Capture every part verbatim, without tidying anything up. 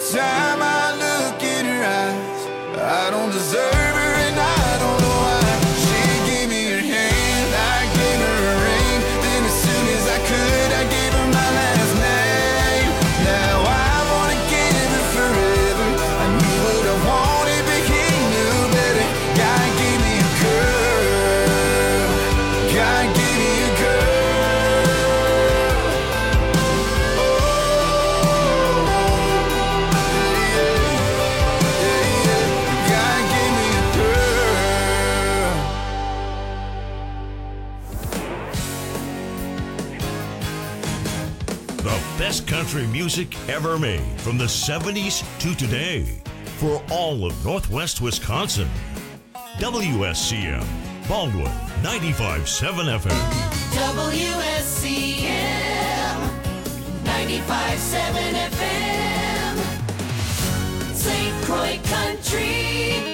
time I look in her eyes, I don't deserve her and I don't know why. She gave me her hand, I gave her a ring. Then as soon as I could, I gave her my last name. Now I wanna give her forever. I knew what I wanted, but he knew better. God gave me a girl. God gave me a girl. Best country music ever made from the seventies to today for all of Northwest Wisconsin. W S C M, Baldwin, ninety-five point seven F M. W S C M, ninety-five point seven F M. Saint Croix Country.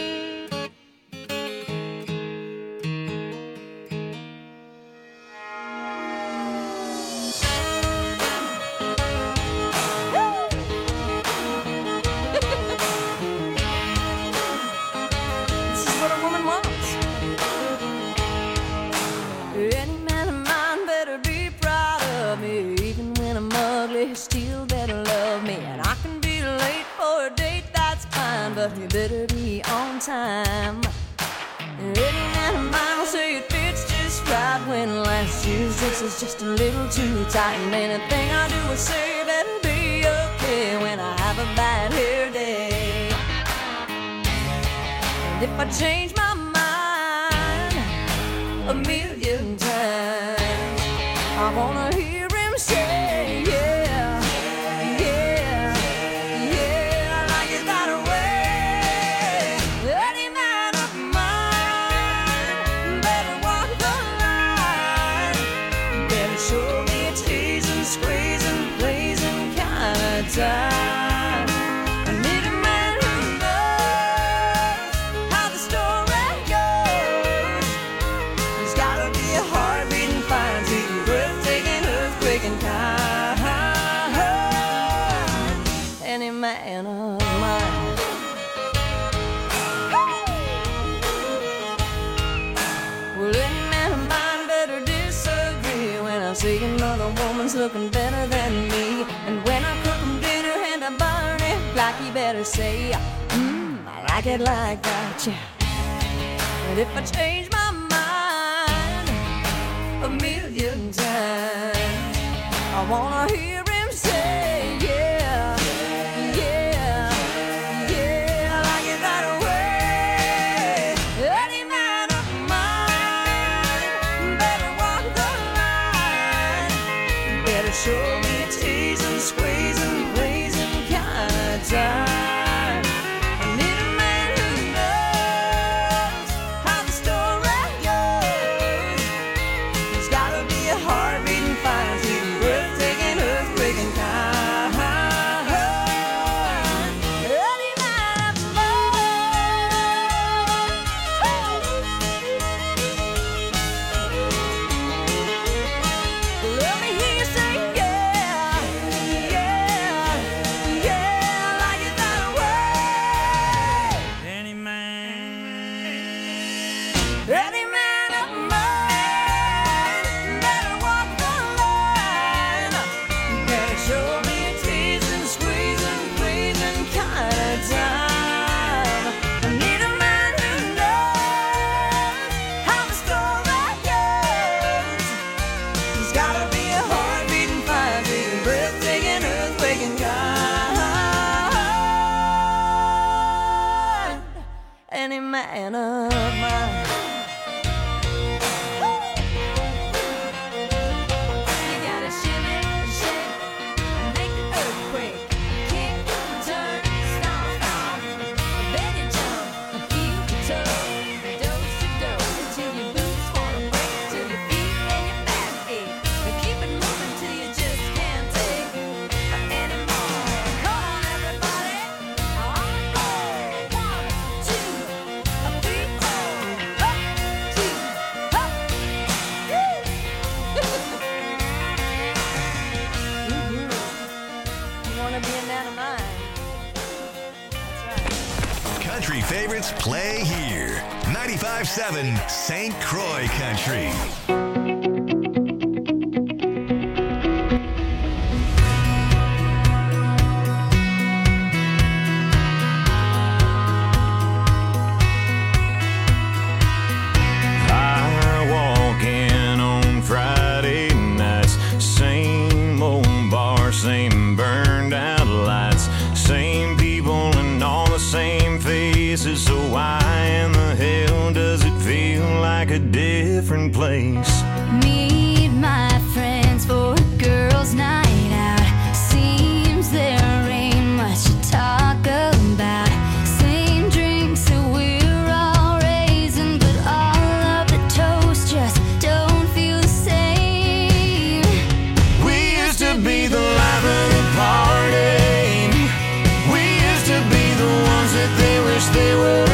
But you better be on time. Any man of mine will say it fits just right when last year's dress is just a little too tight. And anything I do or say better be okay when I have a bad hair day. And if I change my mind a million times, I wanna hear him say, yeah. Time. I need a man who knows how the story goes. There's gotta be a heart beating fine, sweet, breathtaking, earthquaking kind. Any man of mine. Well, any man of mine better disagree when I see another woman's looking better than me. And when I cook them dinner and I burn it, like you better say, mmm, I like it like that, yeah. And if I change my mind a million times, I wanna hear him say, yeah, yeah, yeah, I like it that way. Any man of mine better walk the line, better show me teasing, squeezing, blazing kind of time. I need a man who knows how the story goes. There's gotta be a heart beating fine, sweet, breathtaking, earthquaking kind. Any man of mine. Let me hear you say yeah, yeah, yeah, I like it that way. Any man, Any man of mine better walk the line. Better show me a teasing, squeezing, pleasing kind of time. I need a man who knows how the story goes. There's gotta be a heart beating fine, beating, breathtaking, earthquaking kind. Any man of mine. You gotta shimmy, shake, and make the earthquake. Kick, turn, stomp, stomp. Then you jump, heel to toe, dose to dose, till your boots wanna break, till your feet and your back ache. But keep it moving till you just can't take anymore. Come on, everybody, on the go. One, two, three, four. country favorites play here. ninety-five seven Saint Croix Country. I walk in on Friday nights, same old bar, same burned out lights, same people and all the same faces. So why in the hell does it feel like a different place? Meet my friends for a girls' night out. Seems there ain't much to talk about. Same drinks that we're all raising, but all of the toast just don't feel the same. We used to be the life of the party. We used to be the ones that they wish they were.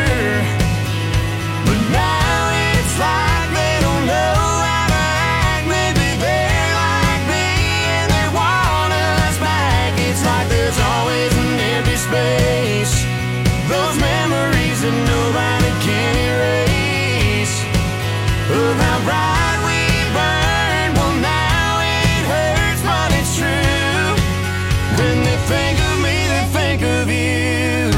But now it's like they don't know how to act. Maybe they're like me and they want us back. It's like there's always an empty space. Those memories that nobody can erase. Of how bright we burned. Well, now it hurts, but it's true. When they think of me, they think of you.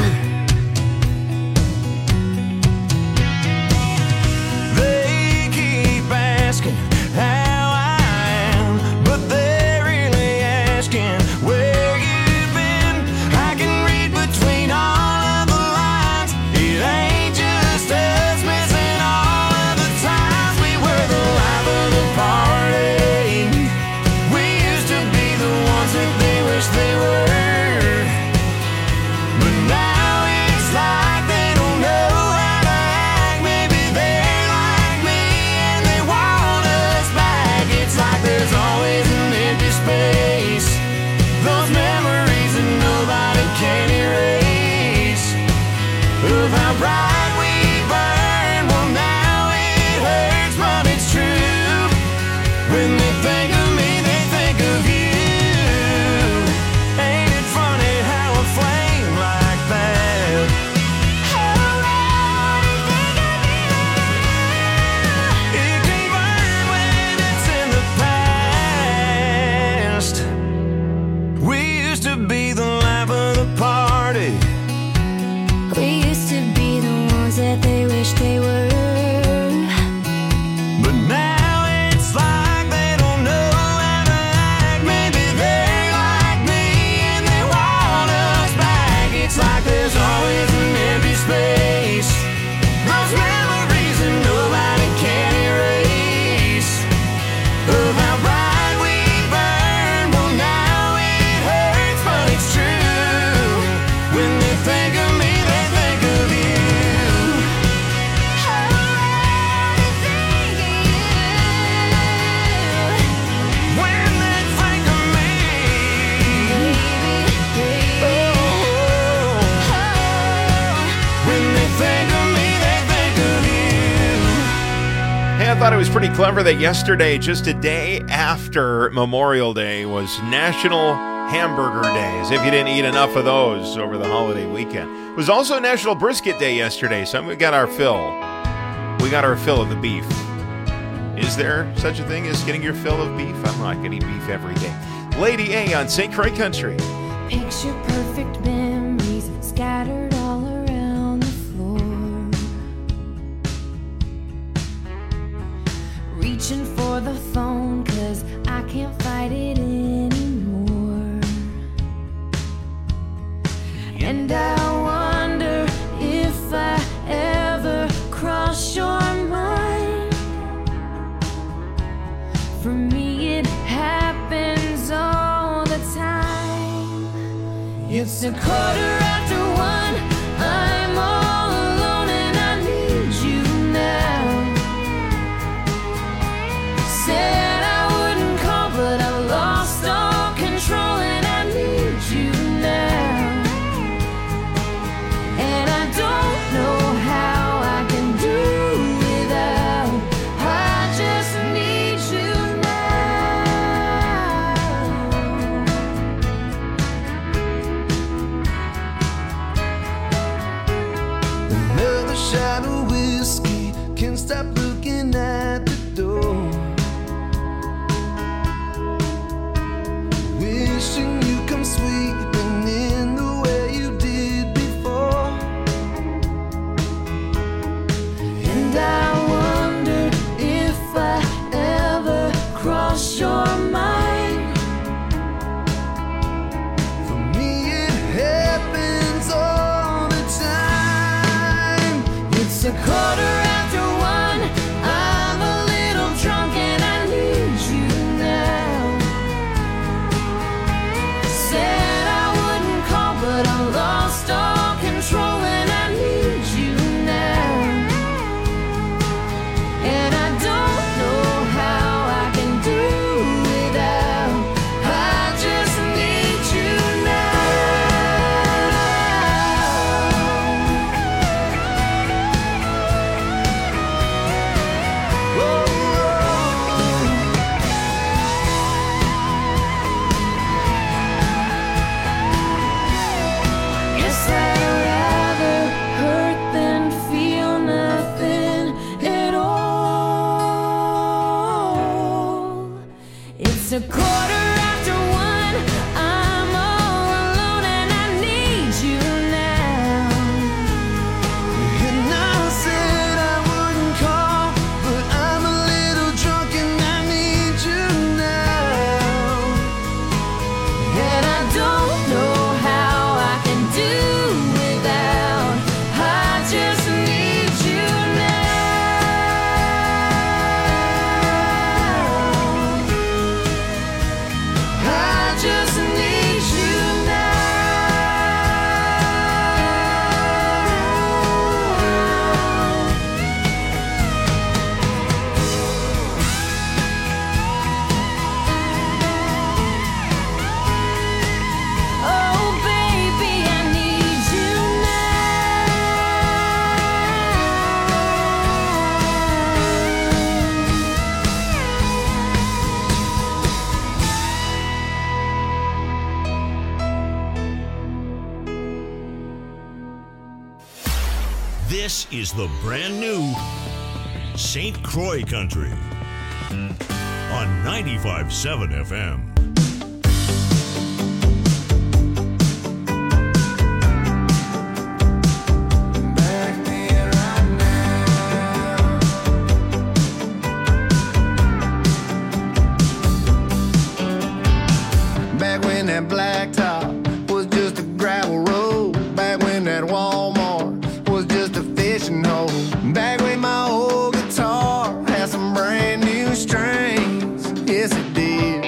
They keep asking how I am, but they're really asking where you've been. I can read between all of the lines. It ain't just us missing all of the times we were the life of the party. We used to be the ones that they wish they were. But now it's like they don't know how to act. Maybe they're like me and they want us back. It's like there's always an empty space. Those memories that nobody can erase. Of how bright we burned. Well, now it hurts, but it's true. When they think of me, they think of you. Ain't it funny how a flame like that it can burn when it's in the past? We used to be the life of the party. We used to be the ones that they wish they were. But now it's like they don't know how to act. Maybe they're like me and they want us back. It's like there's always an empty space. Those memories that nobody can erase. Of how bright we burned. Well, now it hurts, but it's true. When they think of me, they think of you. When they think of me, oh, when they think of me, they think of you. Hey, I thought it was pretty clever that yesterday, just a day after Memorial Day, was National Hamburger Day, as if you didn't eat enough of those over the holiday weekend. It was also National Brisket Day yesterday, so we got our fill. We got our fill of the beef. Is there such a thing as getting your fill of beef? I'm not going to eat beef every day. Lady A on Saint Croix Country. Picture perfect memories scattered all around the floor. Reaching for the phone, cause I can't fight it anymore. And I wonder if I ever cross your mind. For me it happens all the time. It's a quarter after one, I'm all alone and I need you now. Said I wouldn't call, but I've lost all control and I need you now. And I don't know how I can do without. I just need you now. It's a quarter after one. I'm a little drunk and I need you now. Said I wouldn't call, but I lost all control and I need you now. And I don't know how I can do without. I just need you now. Guess I'd rather hurt than feel nothing at all. It's a quarter after one. I'm all alone and I need you now. And I said I wouldn't call, but I'm a little drunk and I need you now. And I don't know how I can do without. I just need you now. I just need you now. Oh, baby, I need you This is the brand new Saint Croix Country on ninety-five point seven F M. Back then, right now. Back when that blacktop was just a gravel road. Back when that Walmart was just a fishing hole. Back when my old guitar had some brand new strings. Yes, it did.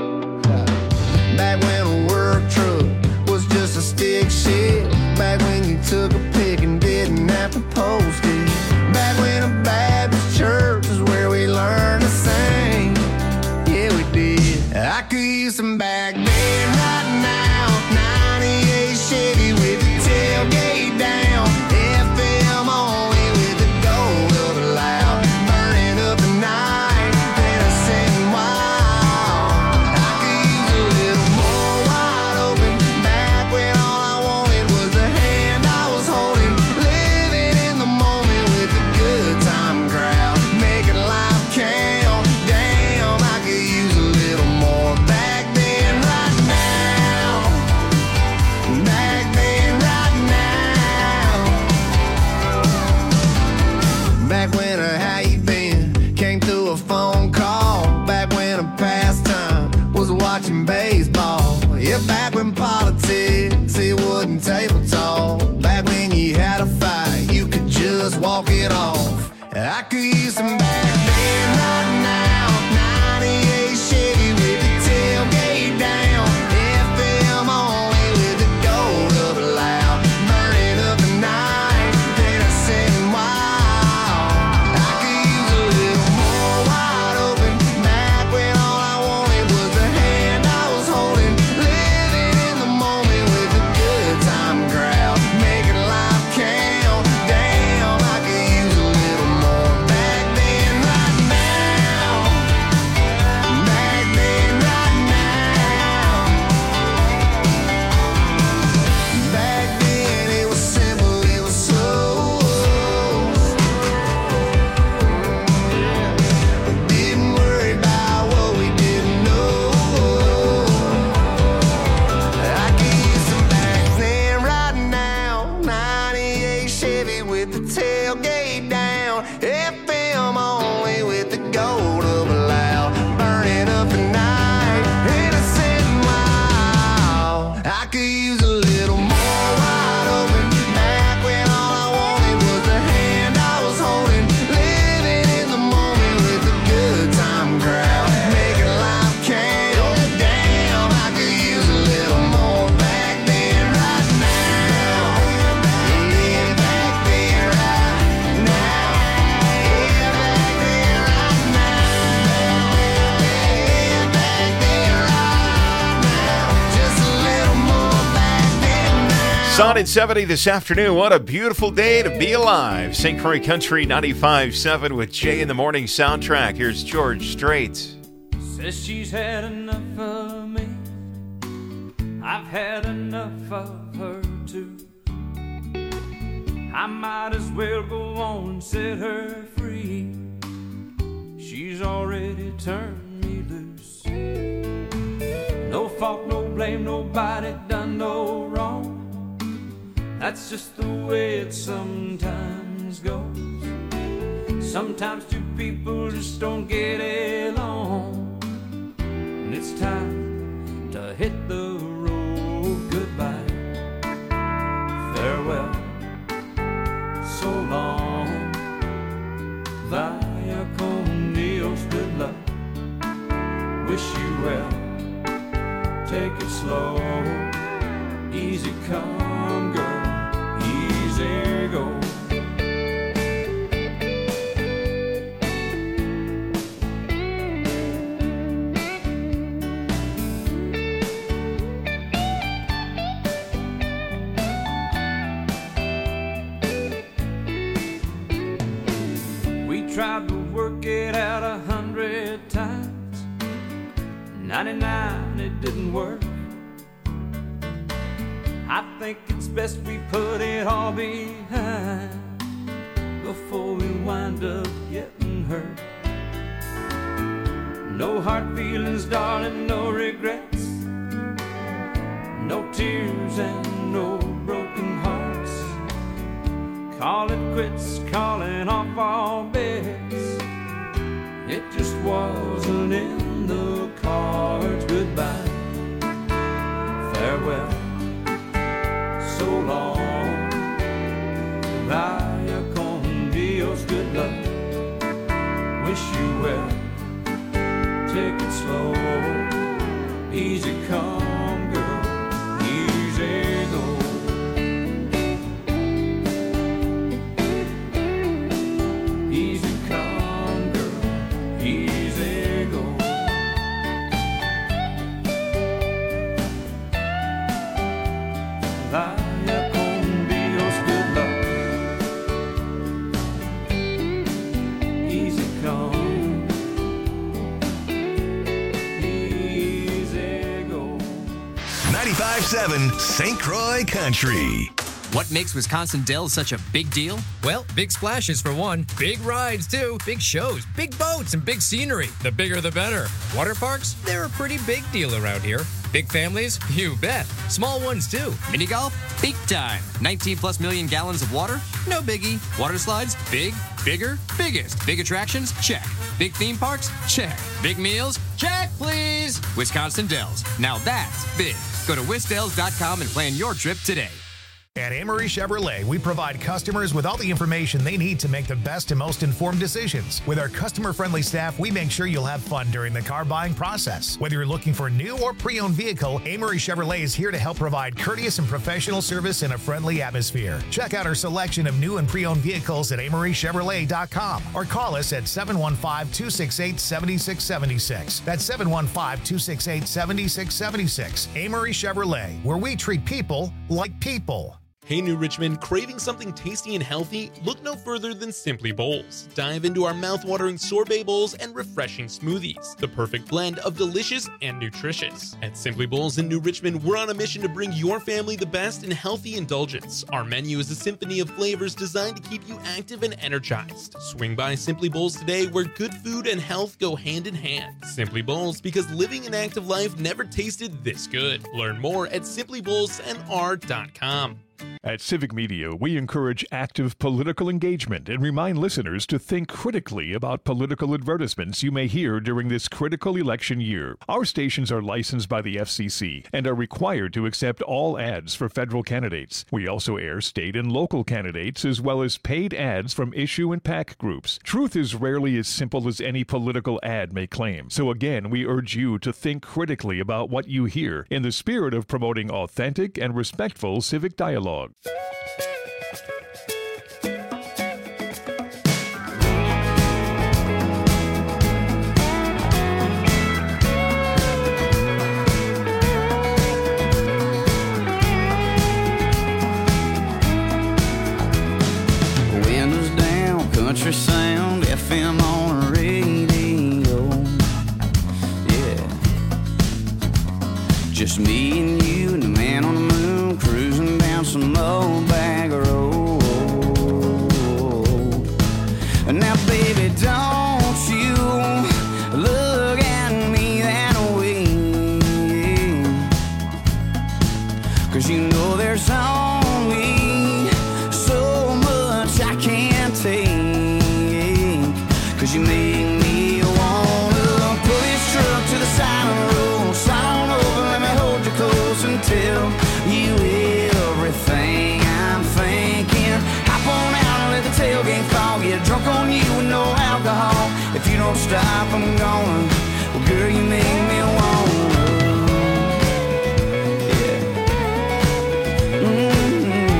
Back when a work truck was just a stick shift. Back when you took a pic and didn't have to post it. Back when a Baptist church was where we learned to sing. Yeah, we did. I could use some back then right now. ninety-eight Chevy with the tailgate down. F M only with the gold of the loud. Burning up the night and a setting wild. I could use a little more wide open. Back when all I wanted was the hand I was holding. Living in the moment with the good time crowd. Making life count. Damn, I could use a little more back then right now. Back then right now. Back when a how you been came through a phone call. Back when a pastime was watching baseball. Yeah, back when politics it wasn't table talk. Back when you had a fight, you could just walk it off. I could use some back then right now. ninety-eight Chevy with the tailgate down. F M only with the gold of the loud. Burning up the night, then I setting wild. I could use a little more wide open. Back when all I wanted was the hand I was holding. Living in the moment with the good time crowd. Making life count. Damn, I could use a little more back then right now. Sun at seventy this afternoon. What a beautiful day to be alive. Saint Croix Country ninety-five seven with Jay in the Morning soundtrack. Here's George Strait. Says she's had enough of me. I've had enough of her too. I might as well go on and set her free. She's already turned me loose. No fault, no blame, nobody done no wrong. That's just the way it sometimes goes. Sometimes two people just don't get along, and it's time to hit the road. Goodbye, farewell, so long, vaya con Dios, good luck, wish you well, take it slow, easy come girl, easy go. Tried to work it out a hundred times. ninety-nine, it didn't work. I think it's best we put it all behind before we wind up getting hurt. No hard feelings, darling, no regrets, no tears and no broken hearts. Call it quits, calling off all bets. It just wasn't in the cards. Goodbye, farewell, so long, vaya con Dios, good luck, wish you well, take it slow, easy come girl, easy go. ninety-five seven Saint Croix Country. What makes Wisconsin Dells such a big deal? Well, big splashes for one, big rides too, big shows, big boats, and big scenery. The bigger the better. Water parks, they're a pretty big deal around here. Big families? You bet. Small ones too. Mini golf? Big time. nineteen plus million gallons of water? No biggie. Water slides? Big, bigger, biggest. Big attractions? Check. Big theme parks? Check. Big meals? Check, please. Wisconsin Dells. Now that's big. Go to wis dells dot com and plan your trip today. At Amory Chevrolet, we provide customers with all the information they need to make the best and most informed decisions. With our customer-friendly staff, we make sure you'll have fun during the car buying process. Whether you're looking for a new or pre-owned vehicle, Amory Chevrolet is here to help provide courteous and professional service in a friendly atmosphere. Check out our selection of new and pre-owned vehicles at amory chevrolet dot com or call us at seven one five, two six eight, seven six seven six. That's seven one five, two six eight, seven six seven six. Amory Chevrolet, where we treat people like people. Hey New Richmond, craving something tasty and healthy? Look no further than Simply Bowls. Dive into our mouth-watering sorbet bowls and refreshing smoothies. The perfect blend of delicious and nutritious. At Simply Bowls in New Richmond, we're on a mission to bring your family the best in healthy indulgence. Our menu is a symphony of flavors designed to keep you active and energized. Swing by Simply Bowls today, where good food and health go hand in hand. Simply Bowls, because living an active life never tasted this good. Learn more at simply bowls n r dot com. At Civic Media, we encourage active political engagement and remind listeners to think critically about political advertisements you may hear during this critical election year. Our stations are licensed by the F C C and are required to accept all ads for federal candidates. We also air state and local candidates as well as paid ads from issue and PAC groups. Truth is rarely as simple as any political ad may claim. So again, we urge you to think critically about what you hear in the spirit of promoting authentic and respectful civic dialogue. Just me and you and the man on the moon, cruising down some old bag road. Now baby, don't you look at me that way, 'cause you know there's only so much I can't take, 'cause you make me wanna pull this truck to the side of the road, slide on over, let me hold you close and tell you everything I'm thinking. Hop on out and let the tailgate fall, get drunk on you with no alcohol. If you don't stop, I'm gonna, well girl, you make me wanna. Yeah. Mm-hmm.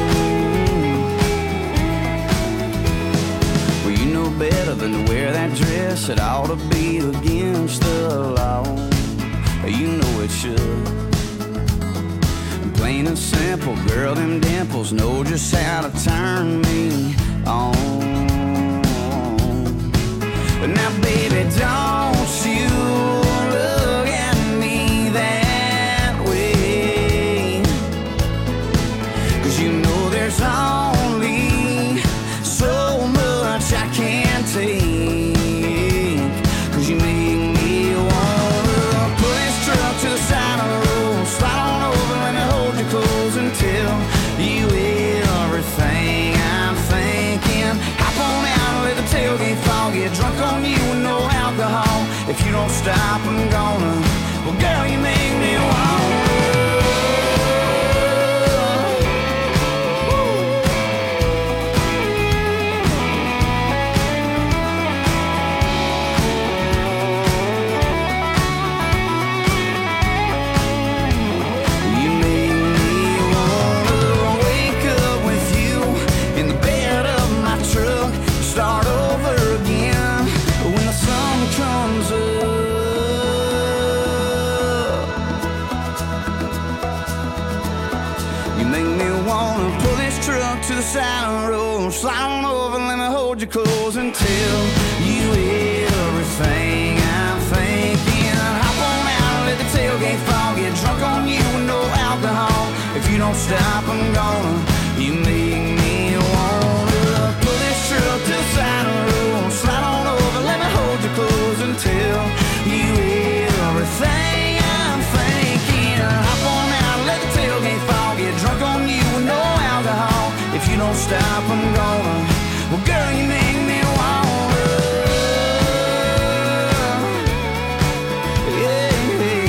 Well, you know better than to wear that dress. It ought to be against the law. You know it should. Plain and simple, girl, them dimples know just how to turn me on. But now, baby, don't you look at me that way, 'cause you know there's only so much I can't take, 'cause you make me wanna pull this truck to the side of the road, slide on over, let me hold you close and tell you everything I'm thinking. Hop on out and let the tailgate fall, get drunk on you with no alcohol. If you don't stop, I'm gonna, well girl, you make me wanna. Start over again when the sun comes up. You make me wanna pull this truck to the side of the road, slide on over, let me hold you close and tell you everything I'm thinking. Hop on out and let the tailgate fall, get drunk on you with no alcohol. If you don't stop, I'm gonna, you make me wanna pull this truck to the side of the road, slide on over, let me hold you close and tell you everything I'm thinking. Hop on out, let the tailgate fall, get drunk on you with no alcohol. If you don't stop, I'm gonna, well girl, you make me wanna. Yeah,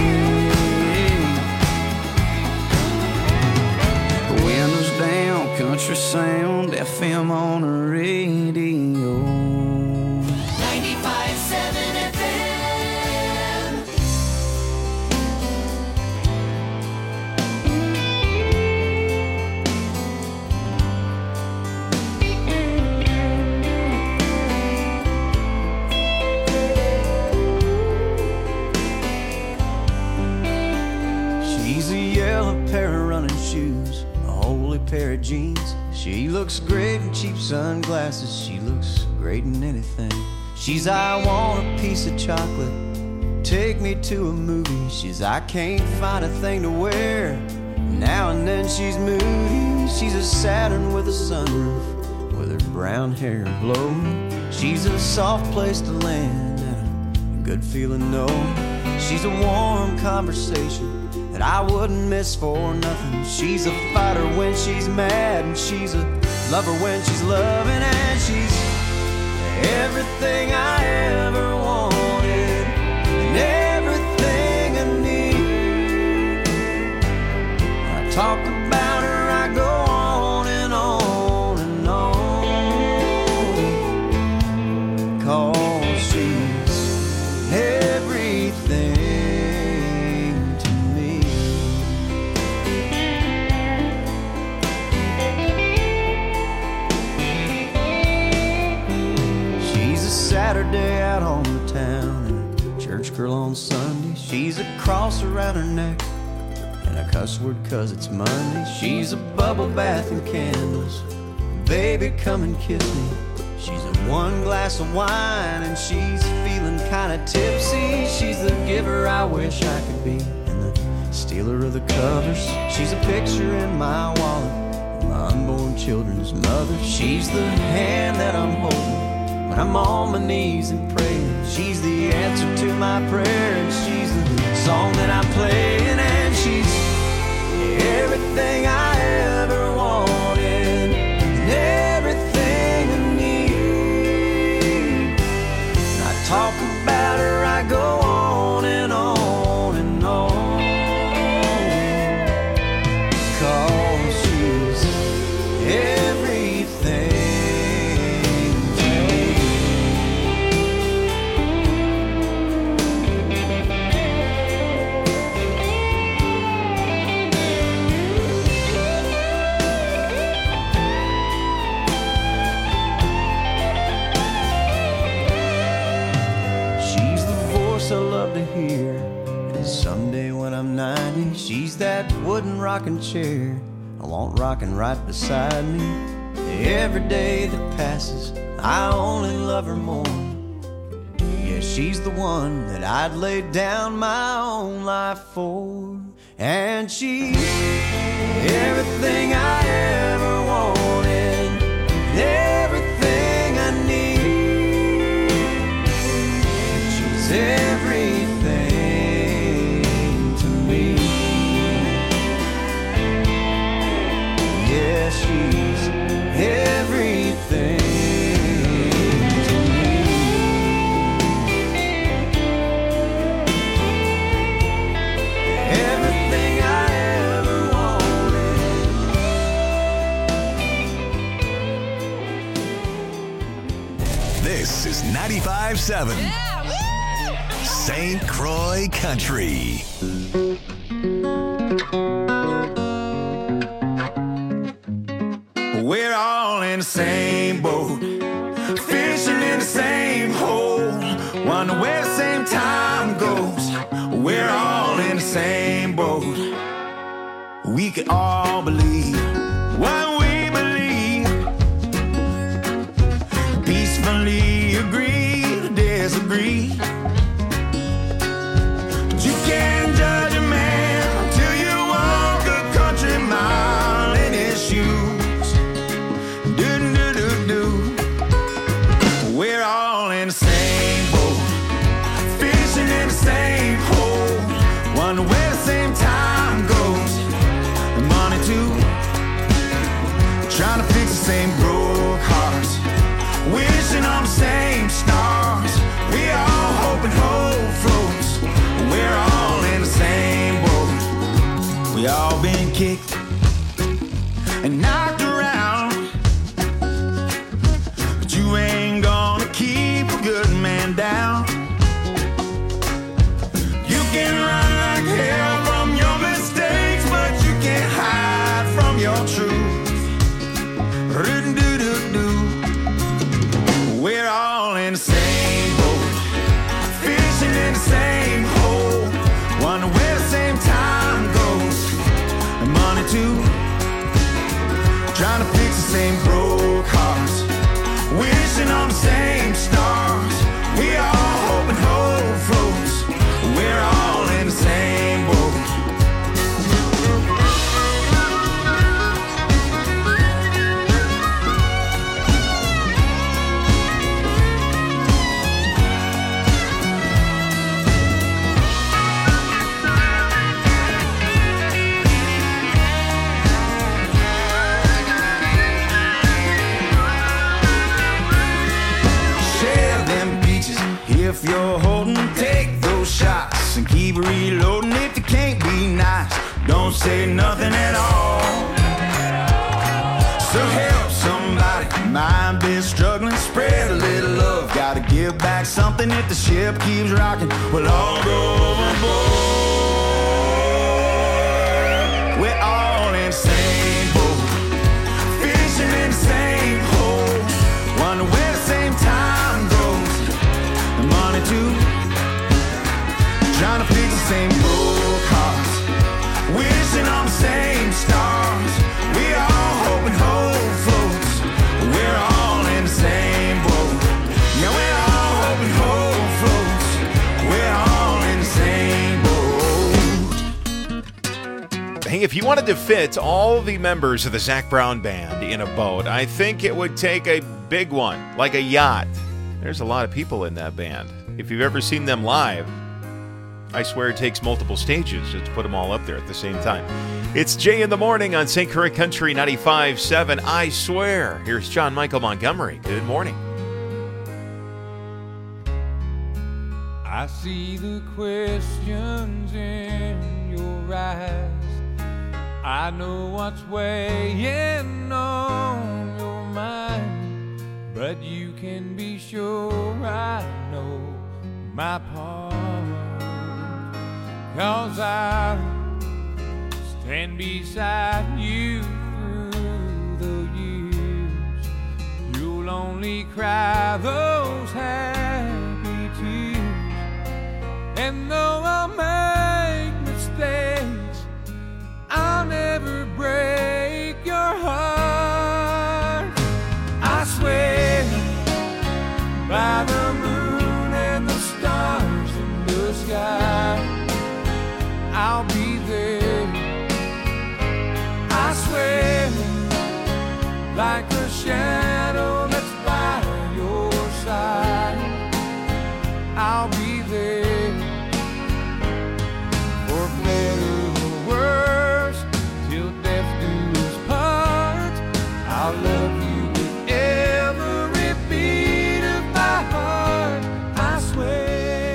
yeah. Windows down, country sound, F M on the radio. ninety-five point seven F M. She's a yellow pair of running shoes, a holy pair of jeans. She looks great in cheap sunglasses, she looks great in anything. She's, I want a piece of chocolate, take me to a movie. She's, I can't find a thing to wear, now and then she's moody. She's a Saturn with a sunroof, with her brown hair blowing. She's a soft place to land and a good feeling no. She's a warm conversation that I wouldn't miss for nothing. She's a fighter when she's mad, and she's a lover when she's loving, and she's everything I ever wanted and everything I need. I talk about her, I go on and on and on, 'cause she's everything. Saturday out on the town and a church girl on Sunday. She's a cross around her neck and a cuss word 'cause it's Monday. She's a bubble bath and candles, baby come and kiss me. She's a one glass of wine and she's feeling kinda tipsy. She's the giver I wish I could be and the stealer of the covers. She's a picture in my wallet, my unborn children's mother. She's the hand that I'm holding when I'm on my knees and praying. She's the answer to my prayer, and she's the song that I'm playing, and she's everything I ever wanted, and everything I need. When I talk about her, I go on and on and on, 'cause she's everything to me. She's the voice I love to hear, and someday when I'm ninety, she's that wooden rocking chair I want rocking right beside me. Every day that passes, I only love her more. Yeah, she's the one that I'd lay down my own life for, and she's everything I ever wanted, everything I need. She's everything to me. Yeah, she's everything to me. Everything I ever wanted. This is ninety-five seven Saint Croix Country. We're all in the same boat, fishing in the same hole, wonder where the same time goes. We're all in the same boat. We can all believe what we believe, peacefully agree to disagree. But you can't judge a man till you walk a country mile in his shoes. Do-do-do-do. We're all in the same boat, fishing in the same hole, wonder where the same time goes. The money too, trying to fix the same broke hearts, wishing on the same stars. We all hoping hope floats. We're all in the same boat. We all been kicked and knocked around, but you ain't gonna keep a good man down. You can run like hell from your mistakes, but you can't hide from your truth. Do-do-do-do. We're all in the same boat, fishing in the same hole, wonder where the same time goes. And money too, trying to fix the same broke hearts, wishing on the same stars. We all hoping hope floats. We're all in the same boat. Share them beaches if you're holding. Take those shots and keep reloading. If you can't be nice, don't say nothing at all. So help somebody, mind be struggling. Spread a little love, gotta give back something. If the ship keeps rocking, we'll all go overboard. We're all in the same boat, fishing in the same hole, wonder where the same time goes. The money too, trying to fix the same broke hearts, wishing on the same stars. We all hoping hope floats. We're all in the same boat. Yeah, we're all hoping hope floats. We're all in the same boat. Hey, if you wanted to fit all the members of the Zac Brown Band in a boat, I think it would take a big one, like a yacht. There's a lot of people in that band. If you've ever seen them live, I swear it takes multiple stages just to put them all up there at the same time. It's Jay in the Morning on Saint Croix Country ninety-five point seven. I swear. Here's John Michael Montgomery. Good morning. I see the questions in your eyes. I know what's weighing on your mind, but you can be sure I know my part. 'Cause I stand beside you through the years. You'll only cry those happy tears. And though I'll make mistakes, I'll never break your heart. I swear by the moon and the stars in the sky, I'll be there. I swear like a shadow that's by your side, I'll be there. For better or worse, till death do us part, I'll love you with every beat of my heart. I swear.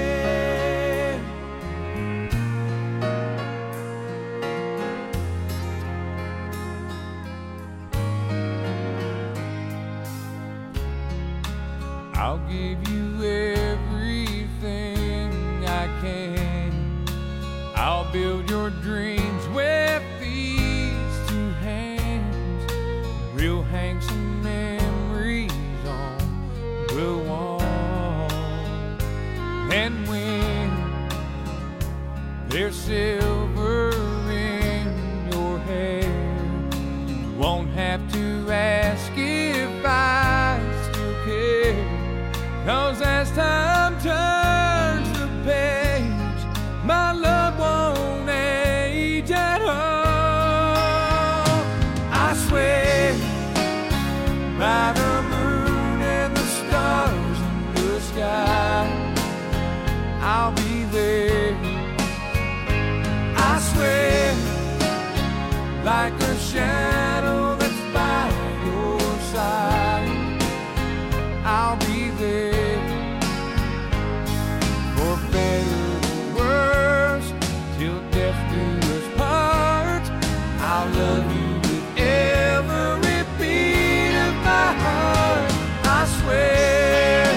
I'll give you everything I can. I'll build your dreams with these two hands. We'll hang some memories on the wall. And when there's silver in your hair, you won't have to ask if I still care. 'Cause as time turns the page, my love won't age at all. I swear by the moon and the stars in the sky, I'll be there. I swear like a shadow that's by your side, I'll be there. For better or worse, till death do us part, I'll love you with every beat of my heart. I swear.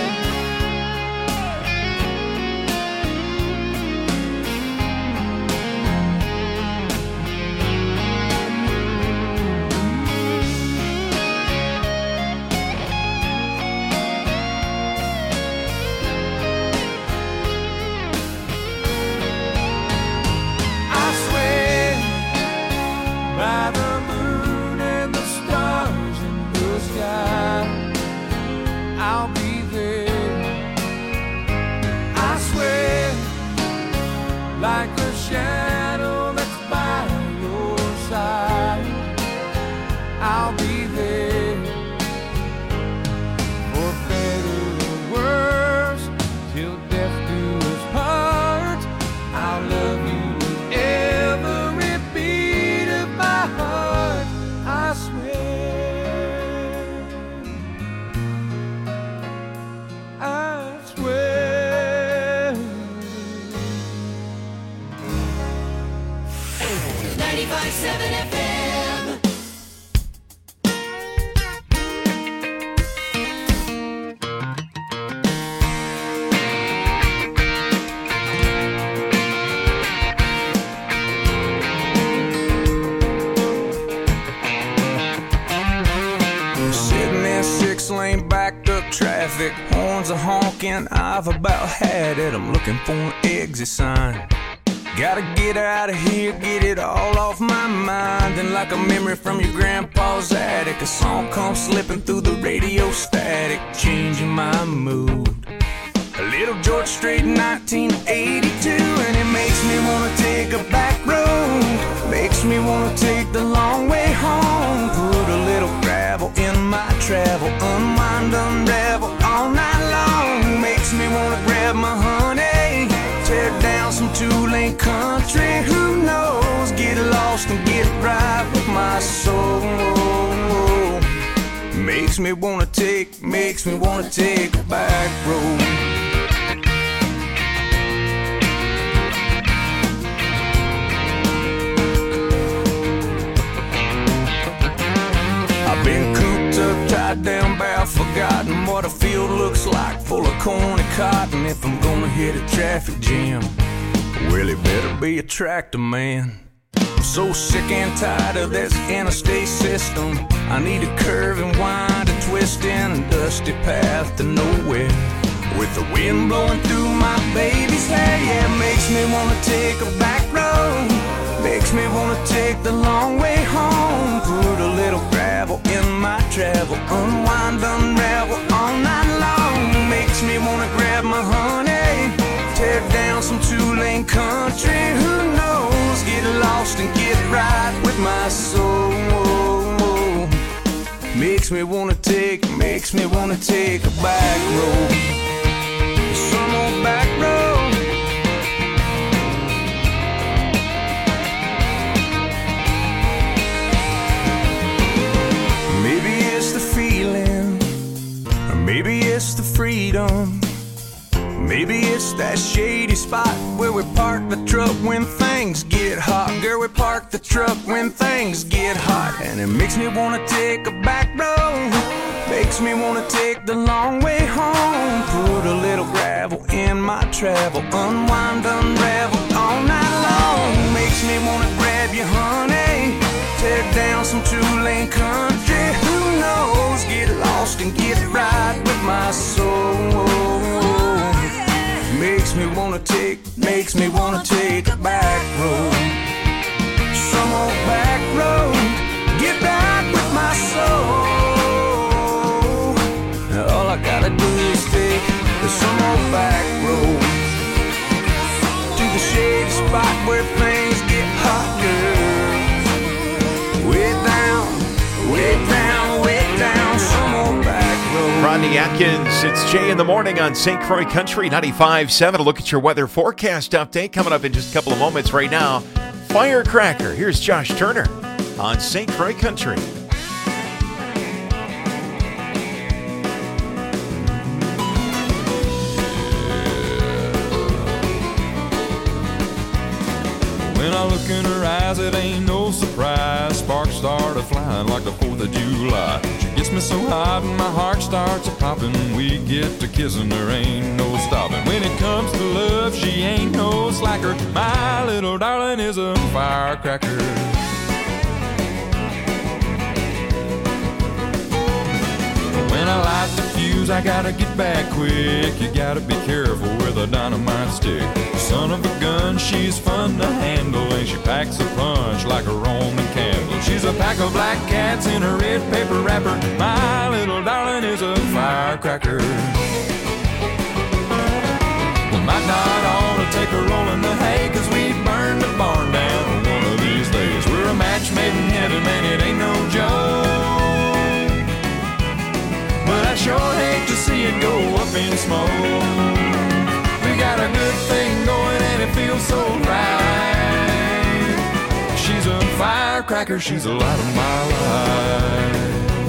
By the moon and the stars in the sky, I'll be there. I swear like a shadow that's by your side, I'll be there. For better or worse, till death do us part, I'll love you with every beat of my heart. I swear, I swear. ninety-five point seven F M. Sitting in six lane backed up traffic, horns are honking, I've about had it. I'm looking for an exit sign. Gotta get out of here, get it all off my mind. And like a memory from your grandpa's attic, a song comes slipping through the radio static, changing my mood. A little George Strait, nineteen eighty-two, and it makes me wanna take a back road. Makes me wanna two-lane country. Who knows? Get lost and get right with my soul. Makes me wanna take, makes me wanna take a back road. I've been cooped up, tied down, bound, forgotten what a field looks like, full of corn and cotton. If I'm gonna hit a traffic jam, well, it better be a tractor man. I'm so sick and tired of this interstate system. I need a curve and wind and twist in a dusty path to nowhere, with the wind blowing through my baby's hair. Yeah, it makes me wanna take a back road, makes me wanna take the long way home. Put a little gravel in my travel, unwind, unravel all night long. Makes me wanna grab my honey, tear down some two-lane country. Who knows? Get lost and get right with my soul. Makes me wanna take, makes me wanna take a back road, some old back road. Maybe it's the feeling, or maybe it's the freedom. Maybe it's that shady spot where we park the truck when things get hot. Girl, we park the truck when things get hot. And it makes me wanna take a back road, makes me wanna take the long way home. Put a little gravel in my travel, unwind, unravel all night long. Makes me wanna grab you, honey, tear down some two-lane country. Who knows? Get lost and get right with my soul. Makes me wanna take, makes me wanna take a back road, some old back road. Get back with my soul. Now all I gotta do is take some old back road to the shady spot where things get hot, girl. Way down, way down, way down, some old back road. Rodney Atkins, it's Jay in the morning on Saint Croix Country ninety-five point seven. A look at your weather forecast update coming up in just a couple of moments. Right now, Firecracker. Here's Josh Turner on Saint Croix Country. When I look in her eyes, it ain't no surprise. Sparks started flying like the fourth of July. She gets me so hot and my heart starts a-popping. We get to kissing, there ain't no stopping. When it comes to love, she ain't no slacker. My little darling is a firecracker. When I light the fuse, I gotta get back quick. You gotta be careful with a dynamite stick. Son of a gun, she's fun to handle, and she packs a punch like a Roman candle. She's a pack of black cats in a red paper wrapper. My little darling is a firecracker. We might not ought to take a roll in the hay, 'cause we burn the barn down one of these days. We're a match made in heaven, man, it ain't no joke. But I sure hate to see it go up in smoke. We got a good thing going and it feels so right. She's a firecracker, she's the light of my life.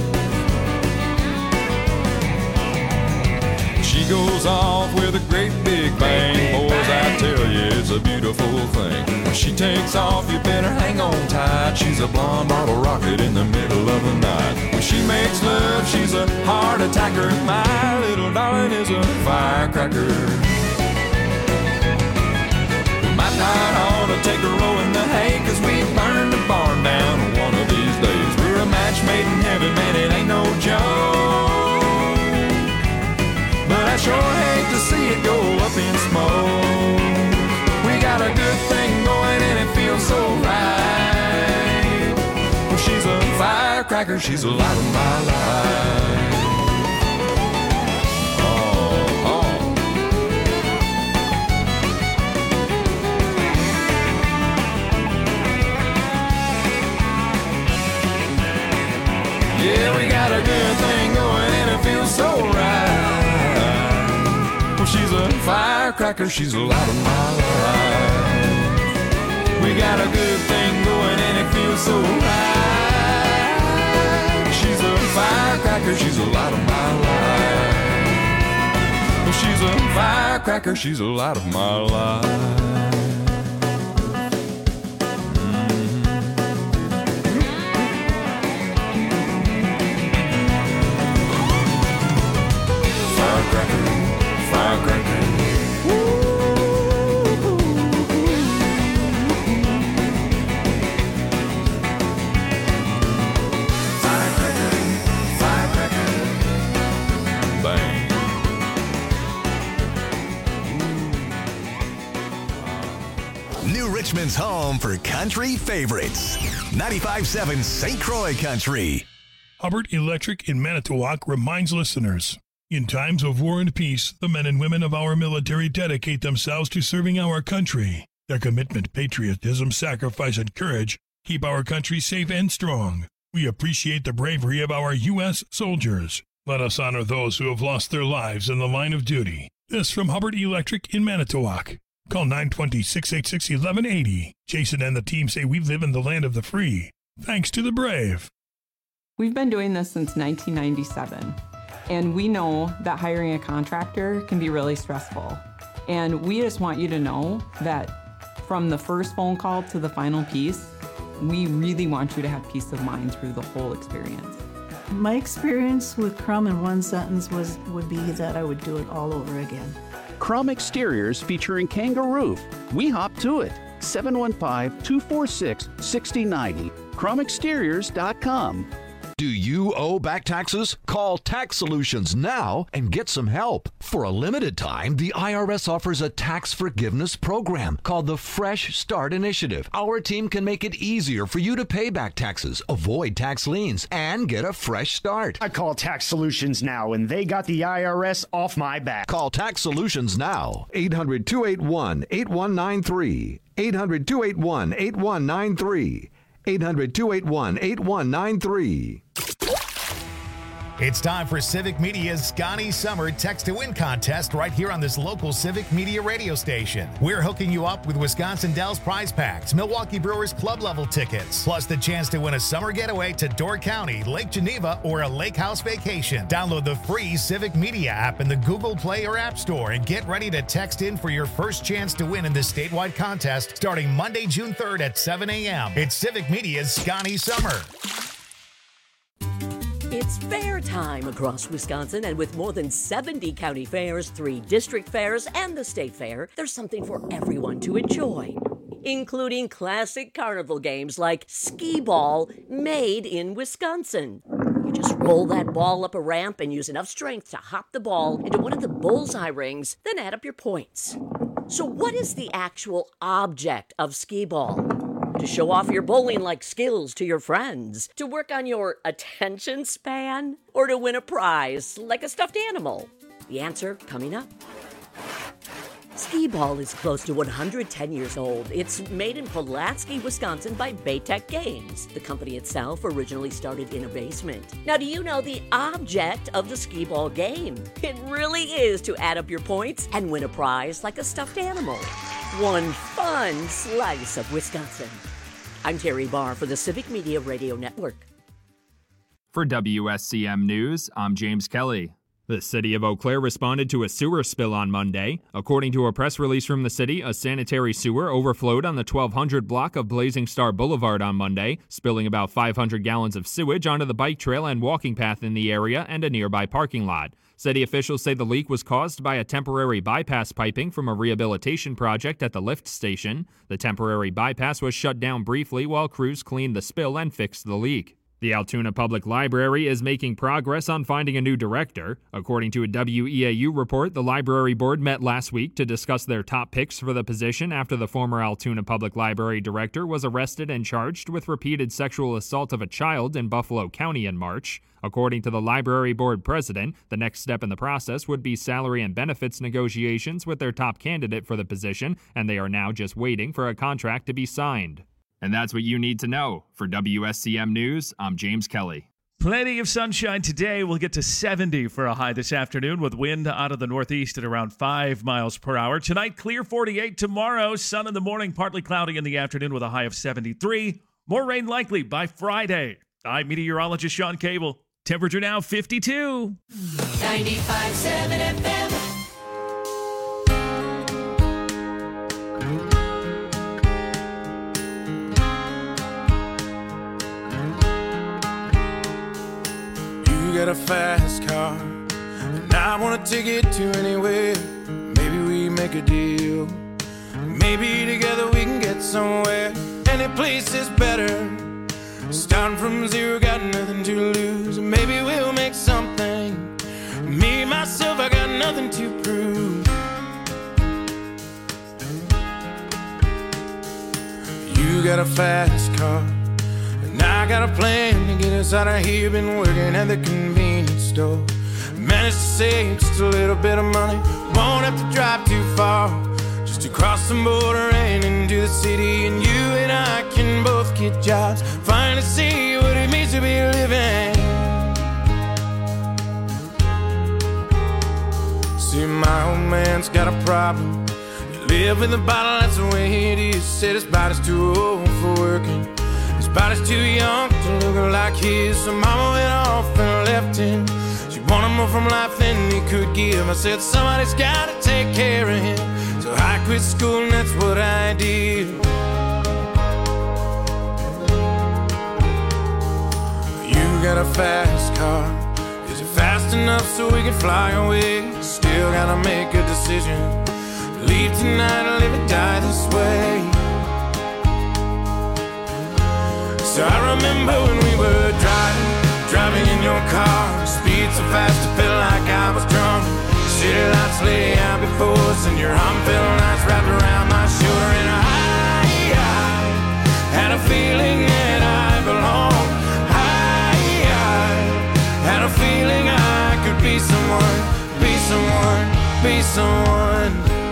She goes off with a great big bang. Boys, I tell you, it's a beautiful thing. When she takes off, you better hang on tight. She's a blonde bottle rocket in the middle of the night. When she makes love, she's a heart attacker. My little darling is a firecracker. Might not ought to take a roll in the hay, 'cause we burn the barn down one of these days. We're a match made in heaven, man, it ain't no joke. But I sure hate to see it go up in smoke. We got a good thing going and it feels so right. Well, she's a firecracker, she's the light of my life. Yeah, we got a good thing going and it feels so right. Well, she's a firecracker, she's the light of my life. got a good thing going and it feels so right. She's a firecracker, she's a light of my life. She's a firecracker, she's a light of my life. Richmond's home for country favorites. ninety-five point seven Saint Croix Country. Hubbard Electric in Manitowoc reminds listeners, in times of war and peace, the men and women of our military dedicate themselves to serving our country. Their commitment, patriotism, sacrifice, and courage keep our country safe and strong. We appreciate the bravery of our U S soldiers. Let us honor those who have lost their lives in the line of duty. This from Hubbard Electric in Manitowoc. Call nine two zero, six eight six, one one eight zero. Jason and the team say we live in the land of the free. Thanks to the brave. We've been doing this since nineteen ninety-seven, and we know that hiring a contractor can be really stressful. And we just want you to know that from the first phone call to the final piece, we really want you to have peace of mind through the whole experience. My experience with Crum in one sentence was would be that I would do it all over again. Crum Exteriors featuring Kangaroo. We hop to it. seven one five, two four six, six zero nine zero. crum exteriors dot com. Do you owe back taxes? Call Tax Solutions now and get some help. For a limited time, the I R S offers a tax forgiveness program called the Fresh Start Initiative. Our team can make it easier for you to pay back taxes, avoid tax liens, and get a fresh start. I call Tax Solutions now, and they got the I R S off my back. Call Tax Solutions now. eight hundred, two eight one, eight one nine three. eight hundred, two eight one, eight one nine three. eight hundred, two eight one, eight one nine three. It's time for Civic Media's Scotty Summer Text to Win contest right here on this local Civic Media radio station. We're hooking you up with Wisconsin Dells prize packs, Milwaukee Brewers club level tickets, plus the chance to win a summer getaway to Door County, Lake Geneva, or a lake house vacation. Download the free Civic Media app in the Google Play or App Store and get ready to text in for your first chance to win in this statewide contest starting Monday, June third at seven a.m. It's Civic Media's Scotty Summer. It's fair time across Wisconsin, and with more than seventy county fairs, three district fairs, and the state fair, there's something for everyone to enjoy, including classic carnival games like skee ball, made in Wisconsin. You just roll that ball up a ramp and use enough strength to hop the ball into one of the bullseye rings, then add up your points. So what is the actual object of skee ball? To show off your bowling-like skills to your friends? To work on your attention span? Or to win a prize like a stuffed animal? The answer coming up. Skee ball is close to one hundred ten years old. It's made in Pulaski, Wisconsin by Baytech Games. The company itself originally started in a basement. Now, do you know the object of the skee ball game? It really is to add up your points and win a prize like a stuffed animal. One fun slice of Wisconsin. I'm Terry Barr for the Civic Media Radio Network. For W S C M News, I'm James Kelly. The city of Eau Claire responded to a sewer spill on Monday. According to a press release from the city, a sanitary sewer overflowed on the twelve hundred block of Blazing Star Boulevard on Monday, spilling about five hundred gallons of sewage onto the bike trail and walking path in the area and a nearby parking lot. City officials say the leak was caused by a temporary bypass piping from a rehabilitation project at the lift station. The temporary bypass was shut down briefly while crews cleaned the spill and fixed the leak. The Altoona Public Library is making progress on finding a new director. According to a W E A U report, the library board met last week to discuss their top picks for the position after the former Altoona Public Library director was arrested and charged with repeated sexual assault of a child in Buffalo County in March. According to the library board president, the next step in the process would be salary and benefits negotiations with their top candidate for the position, and they are now just waiting for a contract to be signed. And that's what you need to know. For W S C M News, I'm James Kelly. Plenty of sunshine today. We'll get to seventy for a high this afternoon with wind out of the northeast at around five miles per hour. Tonight, clear forty-eight. Tomorrow, sun in the morning, partly cloudy in the afternoon with a high of seventy-three. More rain likely by Friday. I'm meteorologist Sean Cable. Temperature now fifty-two. ninety-five point seven F M. You got a fast car, and I wanna take it to anywhere. Maybe we make a deal. Maybe together we can get somewhere. Any place is better. Starting from zero, got nothing to lose. Maybe we'll make something. Me, myself, I got nothing to prove. You got a fast car, and I got a plan to get us out of here. Been working at the convenience store. Managed to save just a little bit of money. Won't have to drive too far, just to cross the border and into the city. And you and I can both get jobs, finally see what it means to be living. See, my old man's got a problem. You live in the bottle, that's the way it is. Said his body's too old for working, his body's too young to look like his. So mama went off and left him. She wanted more from life than he could give. I said somebody's gotta take care of him. So I quit school and that's what I did. You got a fast car. Is it fast enough so we can fly away? Still gotta make a decision. Leave tonight or live and die this way. So I remember when we were driving, driving in your car. Speed so fast it felt like I was drunk. City lights lay out before us, and your arm felt nice wrapped around my shoulder. And I, I had a feeling that I belonged. I, I had a feeling I could be someone, be someone, be someone.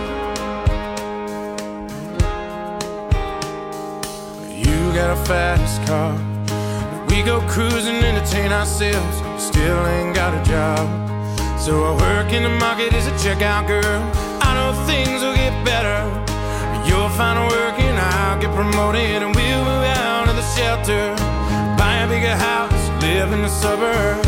You got a fast car. We go cruising, entertain ourselves. Still ain't got a job. So I work in the market as a checkout girl. I know things will get better. You'll find work and I'll get promoted, and we'll move out of the shelter, buy a bigger house, live in the suburbs.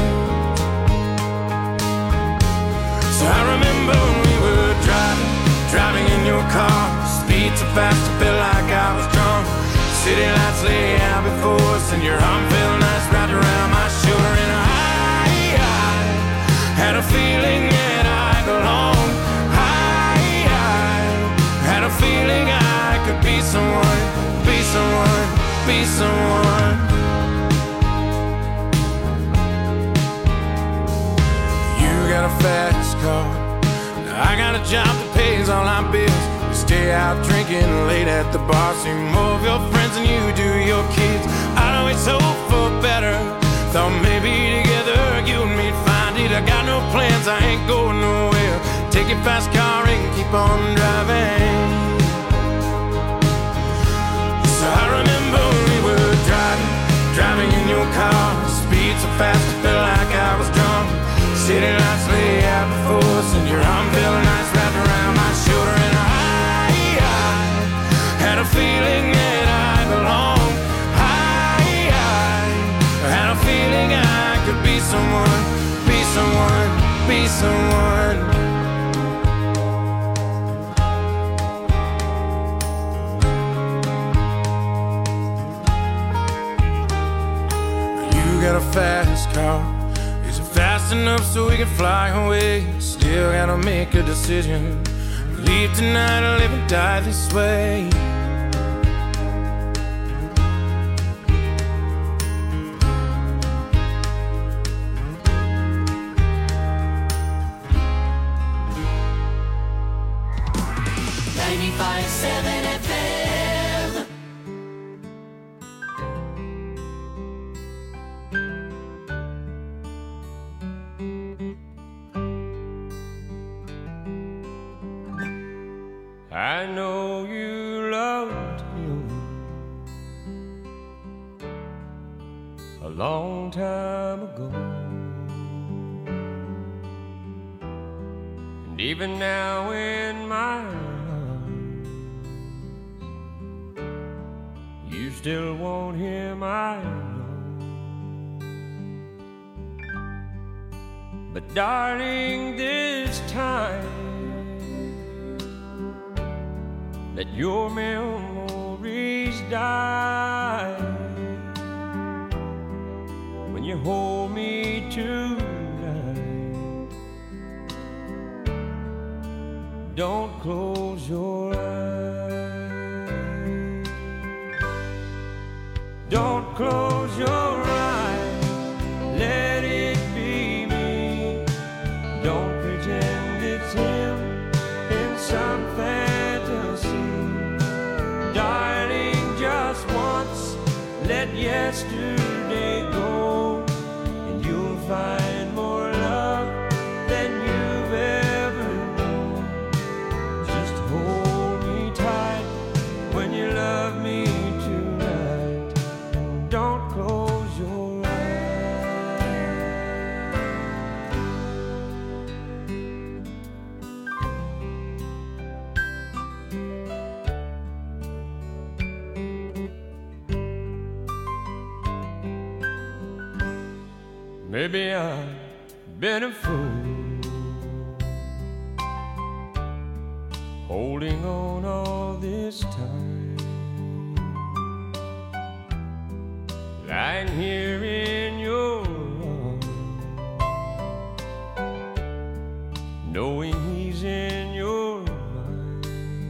So I remember when we were driving, driving in your car. Speed so fast it felt like I was drunk. City lights lay out before us, and your arm felt nice wrapped around my shoulder. And I, I had a feeling that I belonged. I, I had a feeling I could be someone, be someone, be someone. You got a fast car, I got a job that pays all our bills. We stay out drinking late at the bar, see more of your friends than you do your kids. I'd always hope for better, thought maybe together you and me'd find it. I got no plans, I ain't going nowhere. Take your fast car and keep on driving. So I remember when we were driving, driving in your car. Speed so fast it felt like I was drunk. City lights lay out before us, and your arm felt nice wrapped around my shoulder. And I, I had a feeling that I belonged. I, I had a feeling I could be someone, be someone, be someone. You got a fast car. Is it fast enough so we can fly away? Still gotta make a decision. Leave tonight or live and die this way. ninety-five point seven F M. I know you love a long time ago. And even now in my arms, you still want him, I know. But darling, this time, let your memories die. When you hold me tonight, don't close your eyes. Don't close your eyes. Let it be me. Don't pretend it's him in some fantasy. Darling, just once, let yesterday go, and you'll find more love than you've ever known. Just hold me tight when you love me tonight, and don't close your Maybe I've been a fool, holding on all this time, lying here in your arms, knowing he's in your mind.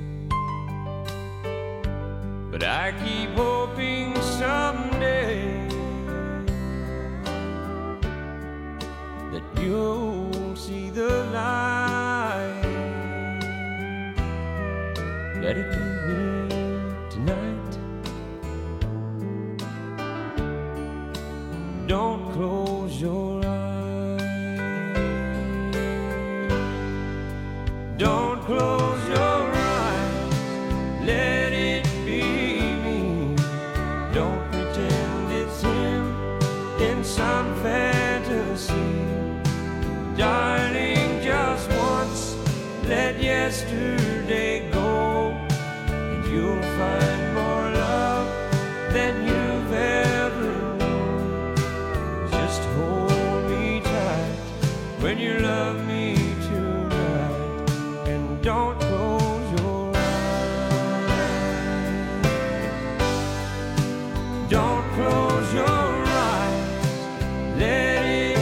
But I keep hoping someday that you'll see the light. Let it be me tonight. Don't close your eyes. Don't close your eyes. Let it be me. Don't pretend it's him in some fantasy. Darling, just once, let yesterday go, and you'll find more love than you've ever known. Just hold me tight when you love me tonight, and don't close your eyes. Don't close your eyes. Let it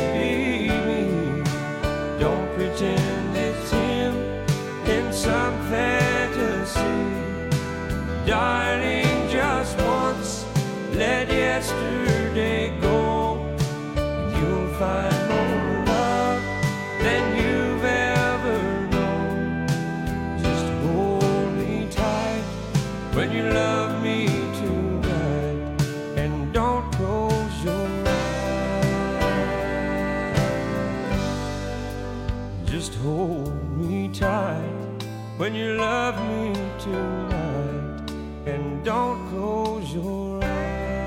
pretend it's him in some fantasy. Darling, just once, let yesterday go, and you'll find more love than you've ever known. Just hold me tight when you love me tonight, and don't close your eyes. Just hold me tight when you love me tonight, and don't close your eyes.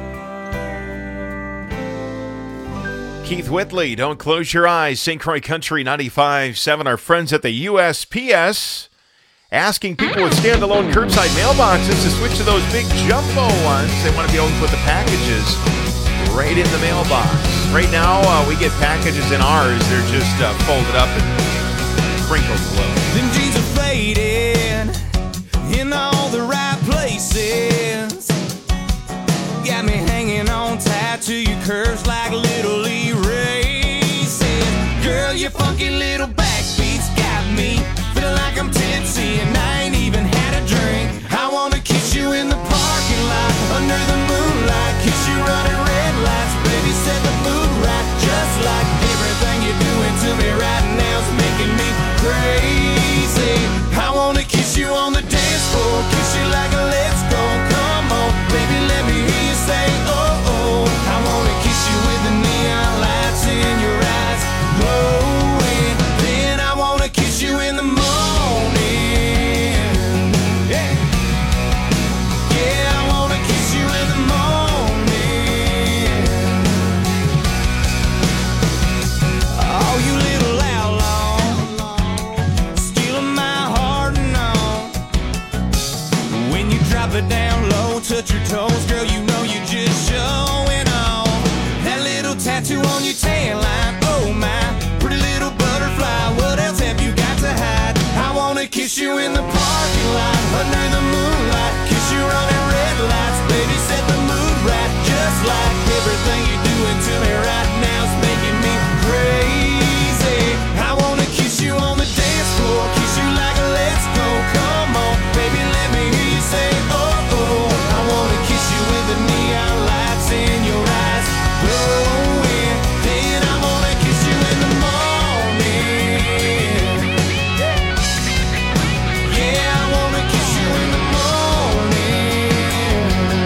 Keith Whitley, Don't Close Your Eyes, Saint Croix Country ninety-five point seven. Our friends at the U S P S asking people with standalone curbside mailboxes to switch to those big jumbo ones. They want to be able to put the packages right in the mailbox. Right now, uh, we get packages in ours. They're just uh, folded up and sprinkled a little. Them jeans are faded in all the right places. Got me hanging on tight to your curves like little erasers. Girl, your funky little backbeats got me feeling like I'm tipsy and I ain't even had a drink. I wanna kiss you in the parking lot under the moonlight, kiss you running red lights, baby, set the mood right. Just like everything you're doing to me right now's making me crazy. I wanna kiss you on the dance floor, kiss you like a let's go. Come on, baby, let me hear you say oh oh. I wanna kiss you with the neon lights in your eyes glowing. Then I wanna kiss you in the morning. Yeah, yeah, I wanna kiss you in the morning. in the parking lot under the moonlight. Kiss you running red lights, baby, set the mood right. Just like everything you're doing to me right now is making me crazy. I wanna kiss you on the dance floor, kiss you like a let's go. Come on, baby, let me hear you say oh oh. I wanna kiss you with the neon lights in your eyes glowing. Then I wanna kiss you in the morning. Yeah, I wanna kiss you in the morning.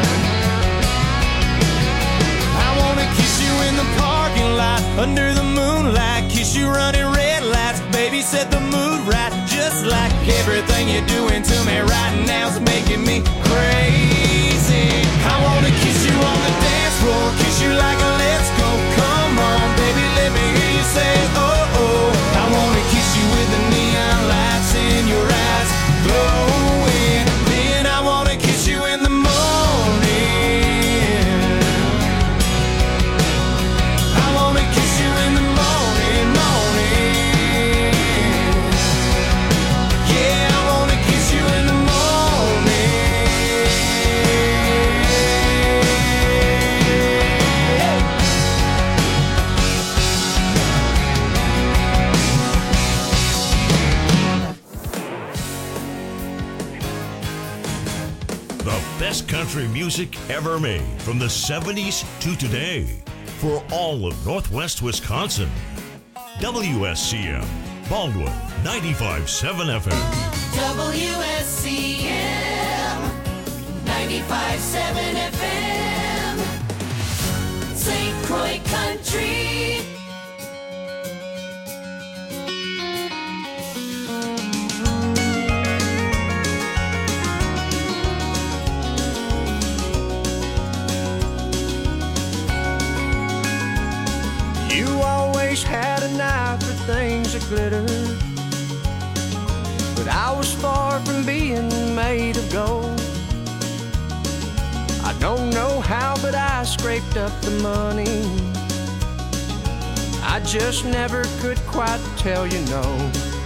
I wanna kiss you in the parking lot under the moonlight. Kiss you running red lights, baby, set the mood right. Just like everything you're doing to me right now is making me crazy. I wanna kiss you on the dance floor, kiss you like a let's go. Come on, baby, let me hear you say oh oh. I wanna kiss you with the neon lights in your eyes glowing. Then I wanna kiss you in the morning. I wanna kiss you in the morning, morning. Yeah, I wanna kiss you in the The best country music ever made from the seventies to today for all of Northwest Wisconsin. W S C M, Baldwin, ninety-five point seven F M. W S C M ninety-five point seven F M, Saint Croix Country. You always had an eye for things that glitter, but I was far from being made of gold. I don't know how, but I scraped up the money. I just never could quite tell you no.